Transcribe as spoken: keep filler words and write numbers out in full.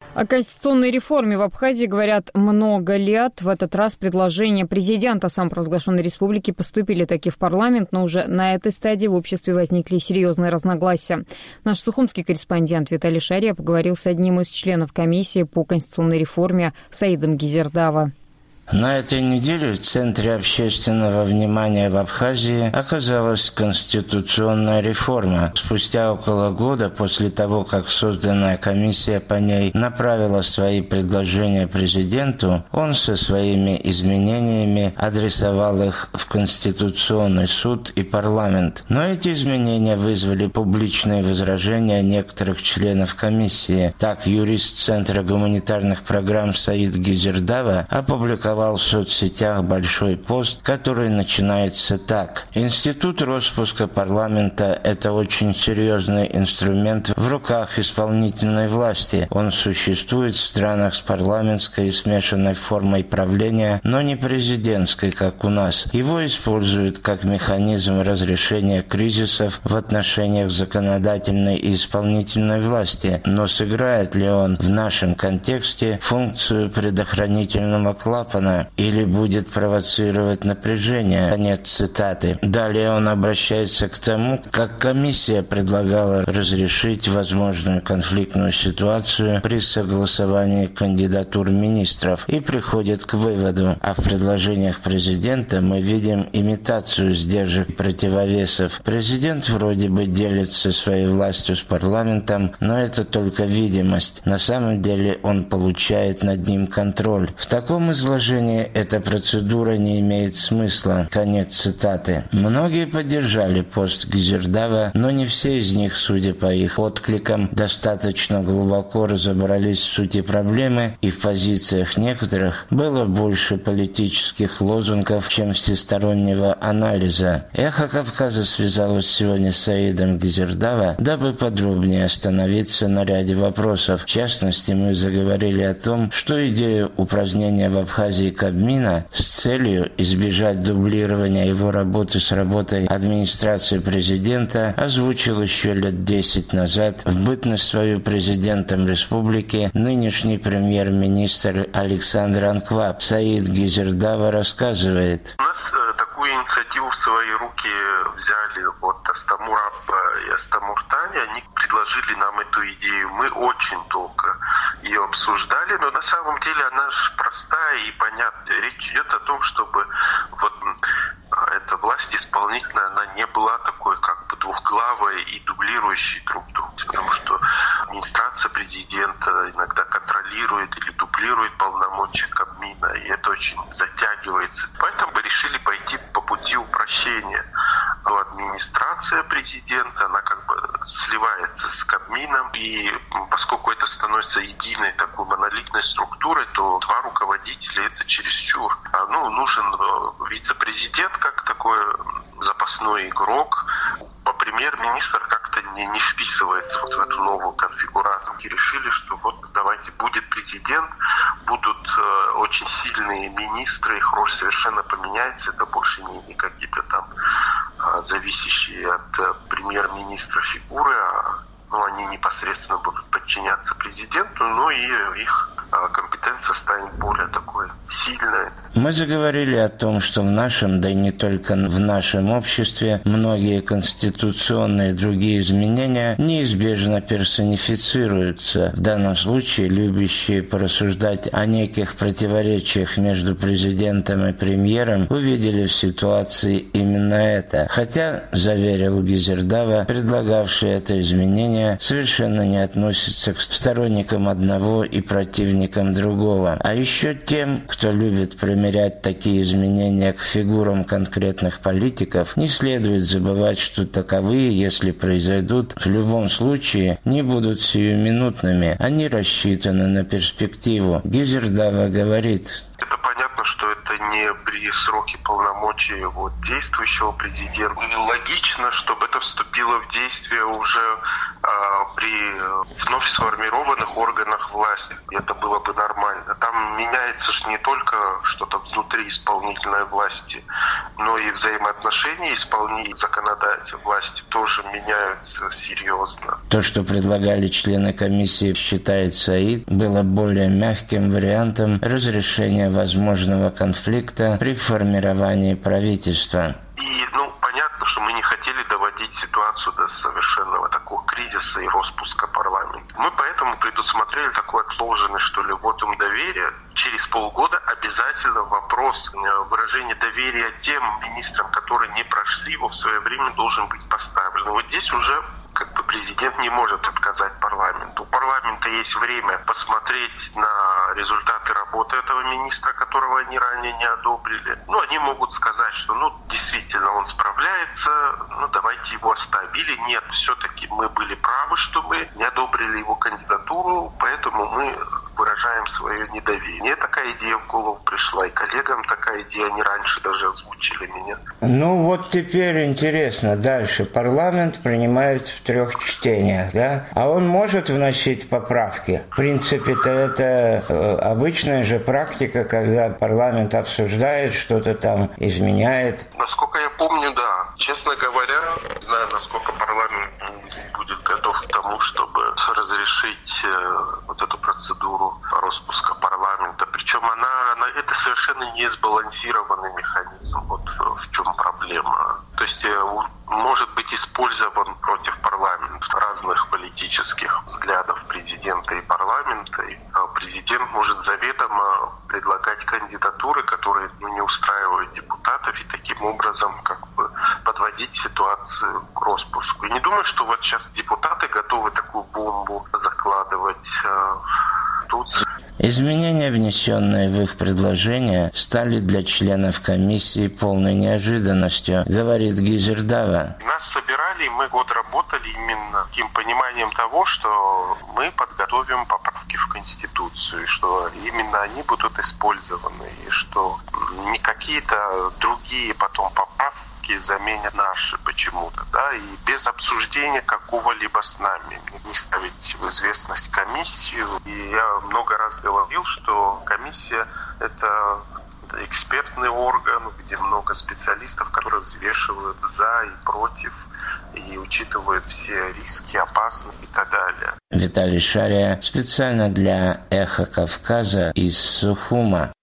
О конституционной реформе в Абхазии говорят много лет. В этот раз предложения президента самопровозглашенной республики поступили таки в парламент, но уже на этой стадии в обществе возникли серьезные разногласия. Наш сухумский корреспондент Виталий Шария поговорил с одним из членов комиссии по конституционной реформе Саидом Гизердава. На этой неделе в центре общественного внимания в Абхазии оказалась конституционная реформа. Спустя около года после того, как созданная комиссия по ней направила свои предложения президенту, он со своими изменениями адресовал их в Конституционный суд и парламент. Но эти изменения вызвали публичные возражения некоторых членов комиссии. Так, юрист Центра гуманитарных программ Саид Гизердава опубликовал в соцсетях большой пост, который начинается так. Институт распуска парламента – это очень серьезный инструмент в руках исполнительной власти. Он существует в странах с парламентской и смешанной формой правления, но не президентской, как у нас. Его используют как механизм разрешения кризисов в отношениях законодательной и исполнительной власти. Но сыграет ли он в нашем контексте функцию предохранительного клапана или будет провоцировать напряжение? Конец цитаты. Далее он обращается к тому, как комиссия предлагала разрешить возможную конфликтную ситуацию при согласовании кандидатур министров и приходит к выводу: а в предложениях президента мы видим имитацию сдержек и противовесов. Президент вроде бы делится своей властью с парламентом, но это только видимость. На самом деле он получает над ним контроль. В таком изложении эта процедура не имеет смысла. Конец цитаты. Многие поддержали пост Гизердава, но не все из них, судя по их откликам, достаточно глубоко разобрались в сути проблемы, и в позициях некоторых было больше политических лозунгов, чем всестороннего анализа. Эхо Кавказа связалось сегодня с Саидом Гизердава, дабы подробнее остановиться на ряде вопросов. В частности, мы заговорили о том, что идею упразднения в Абхазии Кабмина с целью избежать дублирования его работы с работой администрации президента озвучил еще лет десять назад в бытность свою президентом республики нынешний премьер-министр Александр Анкваб. Саид Гизердава рассказывает. У нас э, такую инициативу в свои руки взяли от Астамураба и Астамуртани. Они предложили нам эту идею. Мы очень долго ее обсуждали, но на самом деле она же простая и понятная. Речь идет о том, чтобы вот эта власть исполнительная, она не была такой как бы двухглавой и дублирующей друг друга, потому что администрация президента иногда контролирует или дублирует полномочия Кабмина, и это очень затягивается. Поэтому мы решили пойти по пути упрощения. Но администрация президента, она как бы сливается с Кабмином, и поскольку это становится единой такой монолитной структурой, то два руководителя – это чересчур. Ну, нужен вице-президент как такой запасной игрок. Премьер-министр как-то не, не вписывается вот в эту новую конфигурацию. И решили, что вот давайте будет президент, будут э, очень сильные министры, их роль совершенно поменяется, это больше не, не какие-то там э, зависящие от э, премьер-министра фигуры, а ну, они непосредственно будут подчиняться президенту, но и их э, компетенция станет более такой сильной. Мы заговорили о том, что в нашем, да и не только в нашем обществе, многие конституционные и другие изменения неизбежно персонифицируются. В данном случае любящие порассуждать о неких противоречиях между президентом и премьером увидели в ситуации именно это. Хотя, заверил Гизердава, предлагавший это изменение совершенно не относится к сторонникам одного и противникам другого, а еще тем, кто любит примерять такие изменения к фигурам конкретных политиков, не следует забывать, что таковые, если произойдут, в любом случае не будут сиюминутными. Они рассчитаны на перспективу. Гизердава говорит: это понятно, что это не при сроке полномочий вот, действующего президента. Логично, чтобы это вступило в действие уже а, при вновь сформированных органах власти. Это было бы нормально. Там меняется не только что-то внутри исполнительной власти, но и взаимоотношения исполнительной и законодательной власти тоже меняются серьезно. То, что предлагали члены комиссии, считает Саид, было более мягким вариантом разрешения возможного конфликта при формировании правительства. И, ну, понятно, что мы не хотели доводить ситуацию до совершенного такого кризиса и распуска парламента. Мы поэтому предусмотрели такой отложенный, что ли, вотум доверия. Через полгода обязательно вопрос выражения доверия тем министрам, которые не прошли его в свое время, должен быть поставлен. Вот здесь уже как бы президент не может отказать парламенту. У парламента есть время посмотреть на результаты работы этого министра, которого они ранее не одобрили. Ну, они могут сказать, что, ну, действительно, он справляется, ну, давайте его оставим. Или нет, все-таки мы были правы, что мы не одобрили его кандидатуру, поэтому мы выражаем свое недоверие. Мне такая идея в голову пришла, и коллегам такая идея, они раньше даже озвучили меня. Ну вот теперь интересно, дальше. Парламент принимает в трех чтениях, да? А он может вносить поправки? В принципе-то это э, обычная же практика, когда парламент обсуждает, что-то там изменяет. Насколько я помню, да. Честно говоря, не знаю, насколько парламент будет готов к тому, чтобы разрешить э, вот эту процедуру распуска парламента. Причем она, она это совершенно не сбалансированный механизм. Вот в чем проблема. То есть э, может быть использован против парламента разных политических взглядов президента и парламента. И президент может заведомо предлагать кандидатуры, которые, ну, не устраивают депутатов, и таким образом как бы подводить ситуацию к распуску. И не думаю, что вот сейчас депутаты готовы такую бомбу закладывать э, тут. Изменения, внесенные в их предложение, стали для членов комиссии полной неожиданностью, говорит Гизердава. Нас собирали, и мы год работали именно таким пониманием того, что мы подготовим поправки в Конституцию, что именно они будут использованы, и что не какие-то другие потом поправки заменят наши почему-то, да, и без обсуждения какого-либо с нами, не ставить в известность комиссию. И я много раз говорил, что комиссия — это экспертный орган, где много специалистов, которые взвешивают за и против, и учитывают все риски, опасности и так далее. Виталий Шария специально для «Эхо Кавказа» из Сухума.